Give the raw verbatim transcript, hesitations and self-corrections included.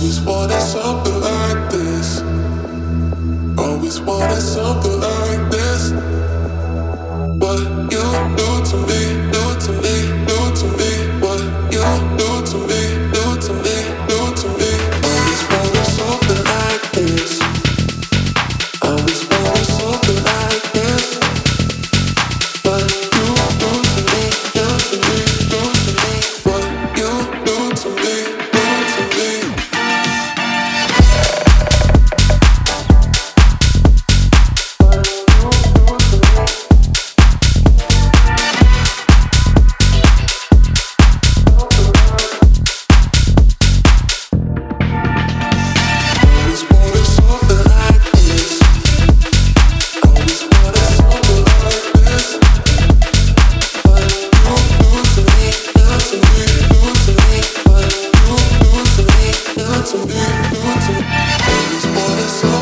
Always wanted something like this. Always wanted something like this. What you do to me, do to me, do to me. What you do to me, do to me, do to me. Always wanted something like this. Always wanted something like this. What you do to me, do to me, do to me. What you do to me, do to me. To me, to me, always wanted something.